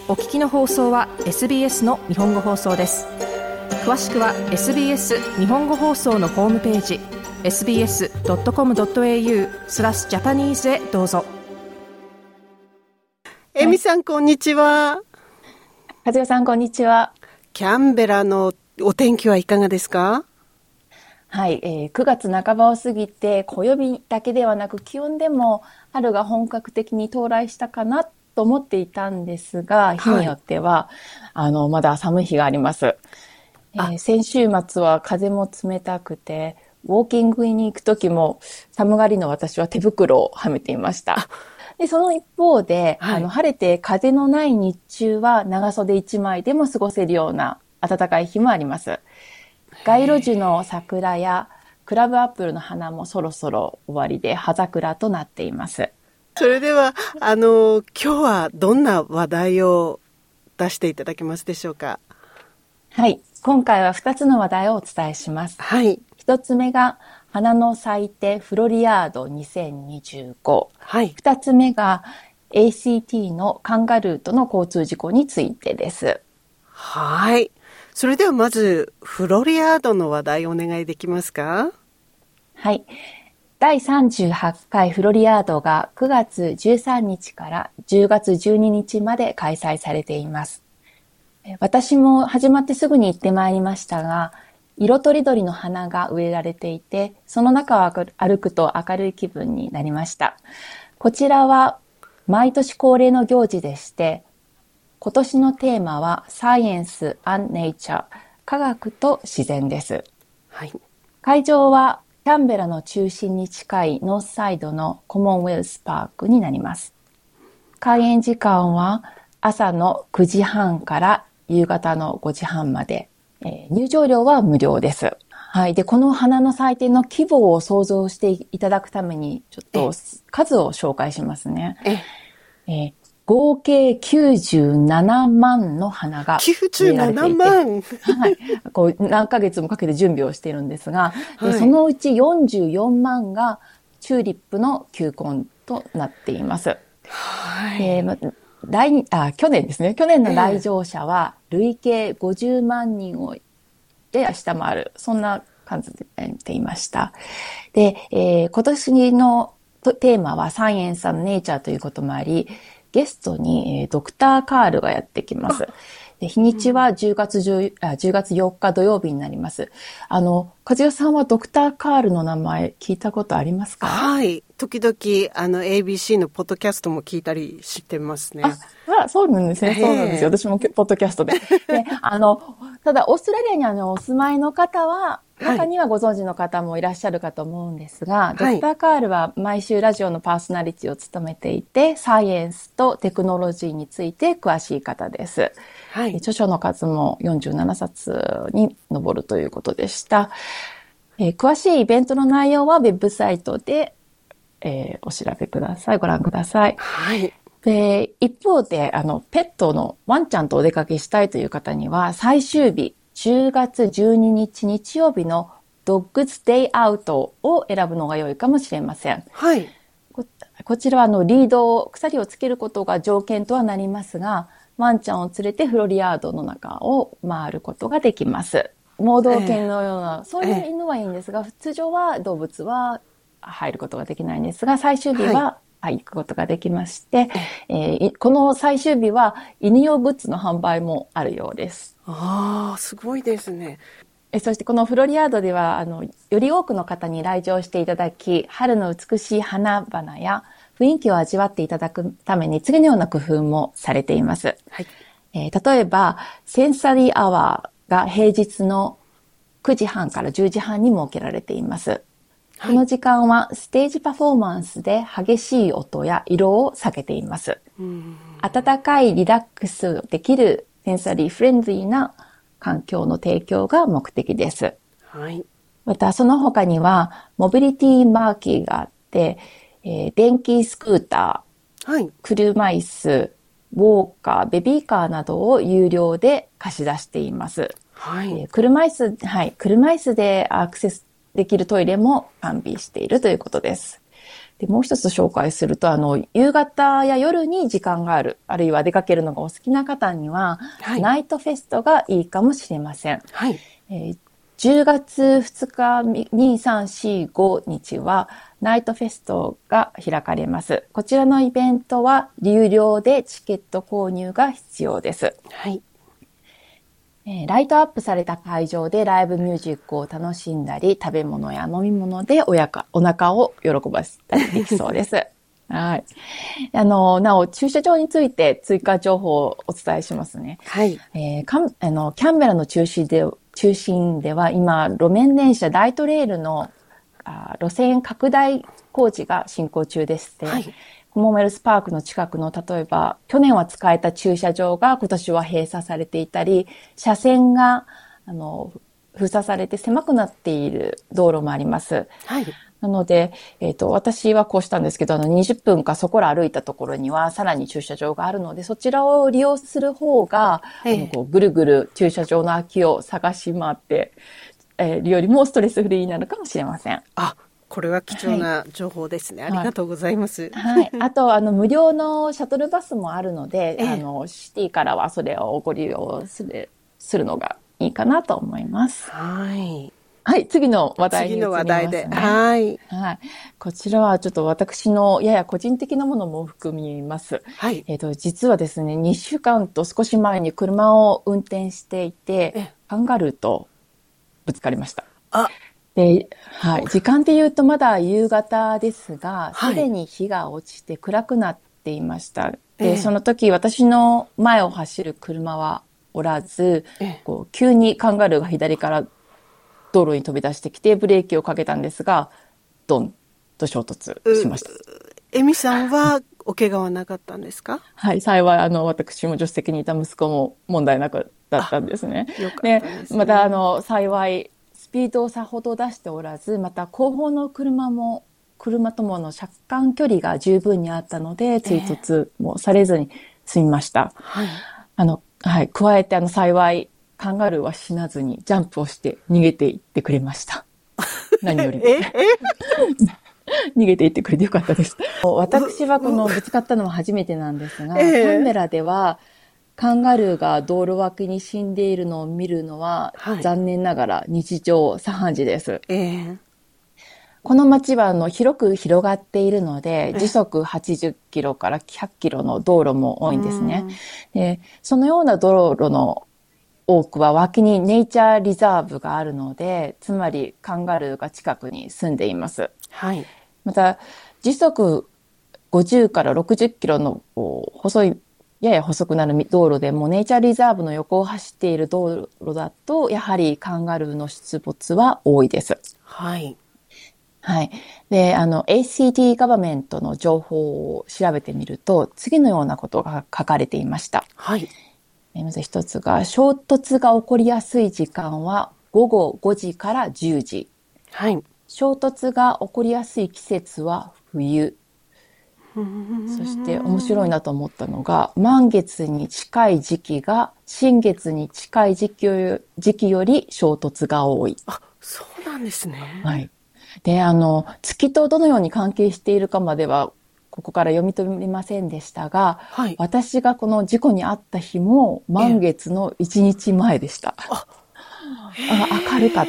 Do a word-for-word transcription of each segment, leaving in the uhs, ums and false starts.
お聞きの放送は エスビーエス の日本語放送です。詳しくは エスビーエス 日本語放送のホームページ エスビーエスドットコムドットエーユー スラスジャパニーズへどうぞ。 エミさん、こんにちは。 和代さん、こんにちは。 キャンベラのお天気はいかがですか？ はい、えー、くがつなかばを過ぎて暦だけではなく気温でも春が本格的に到来したかなと思っていたんですが、日によっては、はい、あのまだ寒い日があります。えー、先週末は風も冷たくてウォーキングに行く時も寒がりの私は手袋をはめていました。でその一方で、はい、あの晴れて風のない日中は長袖一枚でも過ごせるような暖かい日もあります。街路樹の桜やクラブアップルの花もそろそろ終わりで葉桜となっています。 それではあの今日はどんな話題を出していただけますでしょうか？ はい、今回はふたつの話題をお伝えします。 はい。 ひとつめが花の咲いてフロリアードにせんにじゅうご、はい、ふたつめが エーシーティー のカンガルーとの交通事故についてです。 はい。それではまずフロリアードの話題をお願いできますか？ はい。だいさんじゅうはちかいフロリアードがくがつじゅうさんにちからじゅうがつじゅうににちまで開催されています。私も始まってすぐに行ってまいりましたが、色とりどりの花が植えられていて、その中を歩くと明るい気分になりました。こちらは毎年恒例の行事でして、今年のテーマは Science and Nature 科学と自然です、はい、会場はキャンベラの中心に近いノースサイドのコモンウェルスパークになります。開園時間は朝のくじはんから夕方のごじはんまで、えー、入場料は無料です。はい。で、この花の祭典の規模を想像していただくためにちょっと数を紹介しますね。ええー合計きゅうじゅうななまんの花が植えられていて、きゅうじゅうななまんはい、こう何ヶ月もかけて準備をしているんですが、はい、でそのうちよんじゅうよんまんがチューリップの球根となっています。はい、で来あ去年ですね、去年の来場者は累計ごじゅうまんにんをで下回る、そんな感じで見ていました。で、えー、今年のテーマはサイエンス&ネイチャーということもあり、ゲストに、えー、ドクターカールがやってきます。で日にちはじゅうがつじゅう、あ、じゅうがつよっか土曜日になります。あの、和代さんはドクターカールの名前聞いたことありますか？ はい。時々、あの、エービーシー のポッドキャストも聞いたりしてますね。 あ、あそうなんですね。そうなんですよ。私もポッドキャストで。で、あの、ただ、オーストラリアにあの、お住まいの方は、中にはご存知の方もいらっしゃるかと思うんですが、はい、ドクターカールは毎週ラジオのパーソナリティを務めていて、サイエンスとテクノロジーについて詳しい方です。はい、著書の数もよんじゅうななさつに上るということでした。えー、詳しいイベントの内容はウェブサイトで、えー、お調べください。ご覧ください。はい。で、一方で、あの、ペットのワンちゃんとお出かけしたいという方には、最終日、じゅうがつじゅうににち日曜日のドッグズデイアウトを選ぶのが良いかもしれません。はい。こ, こちらはあのリードを、鎖をつけることが条件とはなりますが、ワンちゃんを連れてフロリアードの中を回ることができます。盲導犬のような、えー、そういう犬はいいんですが、えー、通常は動物は入ることができないんですが、最終日は、はい、行くことができまして、えー、この最終日は犬用グッズの販売もあるようです。 ああ、すごいですね。 えそしてこのフロリアードではあのより多くの方に来場していただき、春の美しい花々や雰囲気を味わっていただくために次のような工夫もされています。はい、えー、例えばセンサリーアワーが平日のくじはんからじゅうじはんに設けられています。はい、この時間はステージパフォーマンスで激しい音や色を避けています。うん温かいリラックスできるセンサリーフレンドリーな環境の提供が目的です。はい。またその他にはモビリティマーキーがあって、えー、電気スクーター、はい、車椅子、ウォーカー、ベビーカーなどを有料で貸し出しています。はい。えー、車椅子、はい、車椅子でアクセスできるトイレも完備しているということです。 で、もう一つ紹介すると、あの、夕方や夜に時間がある、あるいは出かけるのがお好きな方には、はい、ナイトフェストがいいかもしれません。 はい。 えー、じゅうがつふつか、に、さん、し、ごにちは、ナイトフェストが開かれます。こちらのイベントは、有料でチケット購入が必要です。 はい。 ライトアップされた会場でライブミュージックを楽しんだり、食べ物や飲み物でおやかお腹を喜ばせたりできそうです。はい。あの、なお、駐車場について追加情報をお伝えしますね。 はい。 えー、かんあのキャンベラの中心で、中心では今、路面電車ライトレールのあ路線拡大工事が進行中でして、はい。コモンウェルスパークの近くの、例えば、去年は使えた駐車場が今年は閉鎖されていたり、車線が、あの、封鎖されて狭くなっている道路もあります。 はい。 なので、えっと、私はこうしたんですけど、あの、にじゅっぷんかそこら歩いたところには、さらに駐車場があるので、そちらを利用する方が、ええ、あのこうぐるぐる駐車場の空きを探し回って、えー、よりもストレスフリーになるかもしれません。 あ、これは貴重な情報ですね。はい、ありがとうございます。 はい。あと、あの、無料のシャトルバスもあるので、ええ、あの、シティからはそれをご利用する、するのがいいかなと思います。 はい。 はい。次の話題に移りますね。 次の話題で。はい。 はい。こちらはちょっと私のやや個人的なものも含みます。 はい。 えっと、実はですね、にしゅうかんと少し前に車を運転していて、カンガルーとぶつかりました。 あ、 で、はい。時間で言うとまだ夕方ですが、すでに日が落ちて暗くなっていました。はい、で、ええ、その時私の前を走る車はおらず、ええ、こう急にカンガルーが左から道路に飛び出してきてブレーキをかけたんですが、ドンと衝突しました。 エミさんはお怪我はなかったんですか？ はい、幸いあの私も助手席にいた息子も問題なくだったんですね。 よかったですね。 で、またあの幸いスピードをさほど出しておらず、また後方の車も車ともの車間距離が十分にあったので追突もされずに済みました。 えー、はい。 あのはい加えてあの幸いカンガルーは死なずにジャンプをして逃げていってくれました。何よりも。 ええ逃げていってくれてよかったです。私はこのぶつかったのは初めてなんですが、ええ、キャンベラではカンガルーが道路脇に死んでいるのを見るのは、はい、残念ながら日常茶飯事です。 ええ、 この町はあの広く広がっているので、時速はちじゅっキロからひゃっキロの道路も多いんですね。で、そのような道路の多くは脇にネイチャーリザーブがあるので、つまりカンガルーが近くに住んでいます。 はい。 また、時速ごじゅうからろくじゅっキロの細い、やや細くなる道路でもネイチャーリザーブの横を走っている道路だと、やはりカンガルーの出没は多いです。 はい。 はい。で、あの、エーシーティー ガバメントの情報を調べてみると、次のようなことが書かれていました。 はい。 まず一つが、衝突が起こりやすい時間はごごごじからじゅうじ。 はい。 衝突が起こりやすい季節は冬。そして面白いなと思ったのが、満月に近い時期が新月に近い時期よ、時期より衝突が多い。 あ、そうなんですね。 はい。で、あの、月とどのように関係しているかまでは、ここから読み取れませんでしたが、はい、私がこの事故に遭った日も満月のいちにちまえでした。あ明るかった、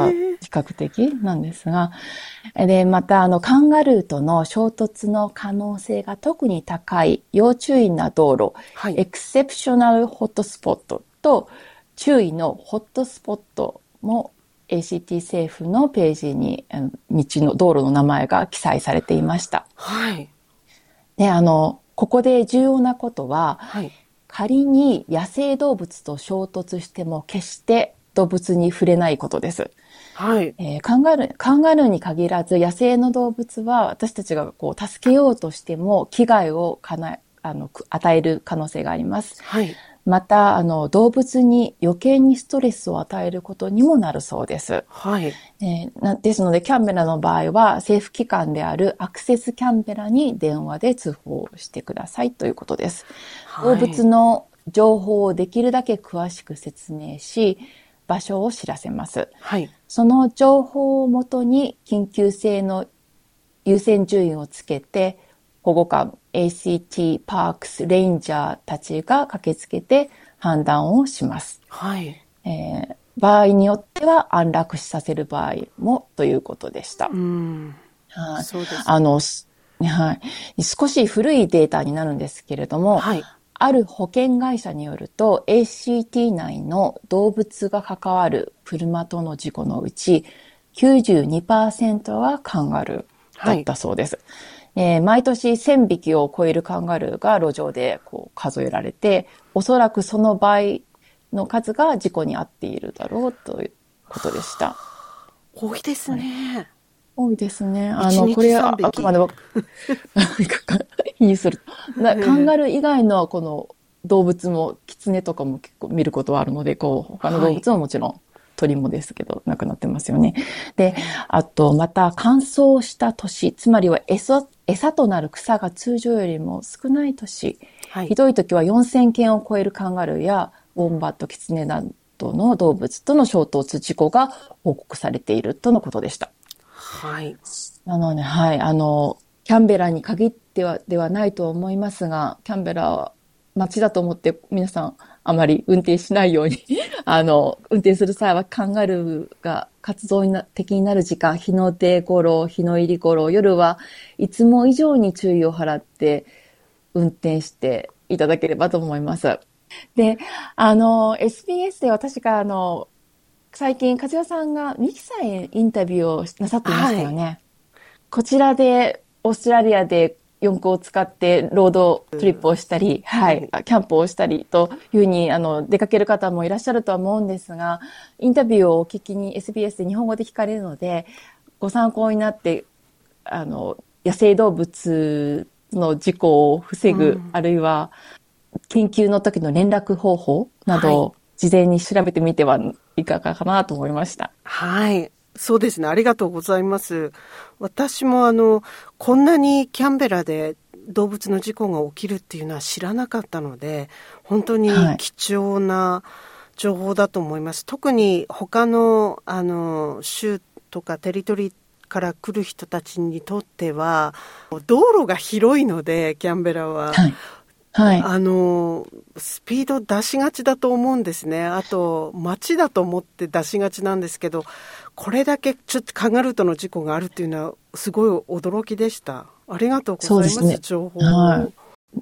比較的なんですが。で、また、あの、カンガルーとの衝突の可能性が特に高い要注意な道路、はい、エクセプショナルホットスポットと注意のホットスポットも エーシーティー 政府のページに道の道路の名前が記載されていました。 はい。 で、あの、ここで重要なことは、 はい、 仮に野生動物と衝突しても決して動物に触れないことです。 はい。 えー、カンガルー、カンガルーに限らず野生の動物は私たちがこう助けようとしても危害をかなあの与える可能性があります。 はい。 また、あの、動物に余計にストレスを与えることにもなるそうです。 はい。 えー、なですので、キャンベラの場合は、政府機関であるアクセスキャンベラに電話で通報してくださいということです。はい、動物の情報をできるだけ詳しく説明し、場所を知らせます。 はい。 その情報をもとに緊急性の優先順位をつけて、保護官、エーシーティー、パークス、レンジャーたちが駆けつけて判断をします。 はい。 えー、場合によっては安楽死させる場合もということでした。 うん。 はい。 そうですね。 あの、はい。少し古いデータになるんですけれども、はい。ある保険会社によると エーシーティー 内の動物が関わる車との事故のうち きゅうじゅうにパーセント はカンガルーだったそうです。はい。えー、毎年せんびきを超えるカンガルーが路上でこう数えられて、おそらくその倍の数が事故に遭っているだろうということでした。 多いですね。はい、 多いですね。あの、これはあくまでも、気にする。カンガルー以外のこの動物も、キツネとかも結構見ることはあるので、こう、他の動物ももちろん、はい、鳥もですけど、亡くなってますよね。で、あと、また、乾燥した年、つまりは餌、餌となる草が通常よりも少ない年、はい、ひどい時はよんせんけんを超えるカンガルーや、ウォンバット、キツネなどの動物との衝突事故が報告されているとのことでした。 はい。 なので、はい、あの、キャンベラに限っては、ではないと思いますが、キャンベラは街だと思って皆さんあまり運転しないように、あの、運転する際はカンガルーが活動的になる時間、日の出頃、日の入り頃、夜はいつも以上に注意を払って運転していただければと思います。で、あの、エスビーエス で私があの、最近、梶谷さんがミキさんへインタビューをなさっていましたよね。はい、こちらで、オーストラリアで四駆を使ってロードトリップをしたり、うん、はい、キャンプをしたりというふうに、あの、出かける方もいらっしゃるとは思うんですが、インタビューをお聞きに エスビーエス で日本語で聞かれるので、ご参考になって、あの、野生動物の事故を防ぐ、うん、あるいは、緊急の時の連絡方法などを事前に調べてみてはいかがかなと思いました。 はい。そうですね。ありがとうございます。私もあの、こんなにキャンベラで動物の事故が起きるっていうのは知らなかったので、本当に貴重な情報だと思います。はい、特に他のあの、州とかテリトリーから来る人たちにとっては、道路が広いので、キャンベラは。はいはい、あのスピード出しがちだと思うんですね。あと街だと思って出しがちなんですけど、これだけちょっとカンガルーとの事故があるっていうのはすごい驚きでした。ありがとうございます。そうですね、情報を、はい、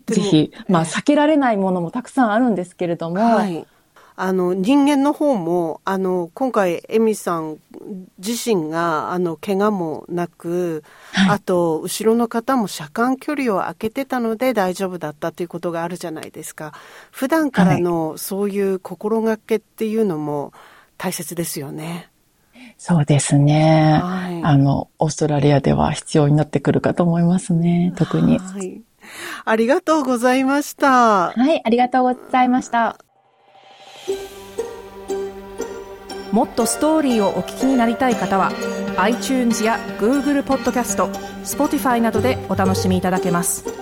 ぜひ、まあ、避けられないものもたくさんあるんですけれども、はい、 あの人間の方もあの今回エミさん自身があの怪我もなく、はい、あと後ろの方も車間距離を空けてたので大丈夫だったということがあるじゃないですか。普段からのそういう心がけっていうのも大切ですよね。 そうですね、はい、あのオーストラリアでは必要になってくるかと思いますね。特に、はい、 ありがとうございました。 はい、ありがとうございました。 もっとストーリーをお聞きになりたい方は iTunes や Google ポッドキャスト、Spotify などでお楽しみいただけます。